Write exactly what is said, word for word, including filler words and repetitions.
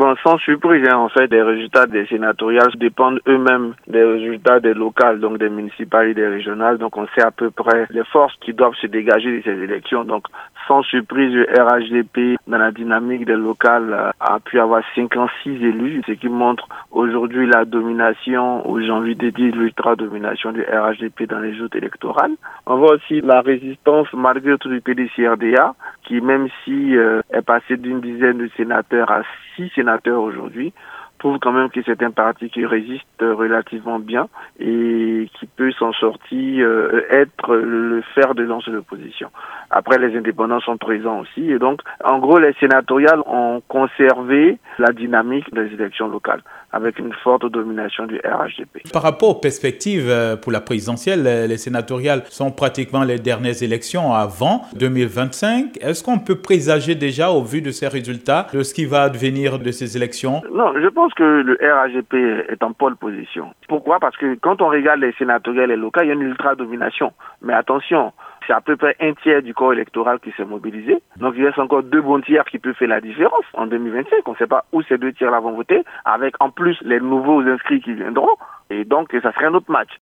Bon, sans surprise, hein, en fait, les résultats des sénatoriales dépendent eux-mêmes des résultats des locales, donc des municipales et des régionales. Donc, on sait à peu près les forces qui doivent se dégager de ces élections. Donc, sans surprise, le R H D P, dans la dynamique des locales, a pu avoir cinquante-six élus, ce qui montre aujourd'hui la domination, ou j'ai envie de dire l'ultra-domination du R H D P dans les joutes électorales. On voit aussi la résistance, malgré tout, du P D C R D A, qui, même si euh, est passé d'une dizaine de sénateurs à six sénateurs aujourd'hui, prouve quand même que c'est un parti qui résiste relativement bien et qui peut s'en sortir, euh, être le fer de lance de l'opposition. Après, les indépendants sont présents aussi. Et donc, en gros, les sénatoriales ont conservé la dynamique des élections locales, avec une forte domination du R H D P. Par rapport aux perspectives pour la présidentielle, les sénatoriales sont pratiquement les dernières élections avant deux mille vingt-cinq. Est-ce qu'on peut présager déjà, au vu de ces résultats, de ce qui va advenir de ces élections? Non, je pense que le R H D P est en pole position. Pourquoi? Parce que quand on regarde les sénatoriales et les locales, il y a une ultra-domination. Mais attention, c'est à peu près un tiers du corps électoral qui s'est mobilisé. Donc il reste encore deux bons tiers qui peuvent faire la différence en deux mille vingt-cinq. On ne sait pas où ces deux tiers-là vont voter, avec en plus les nouveaux inscrits qui viendront. Et donc ça serait un autre match.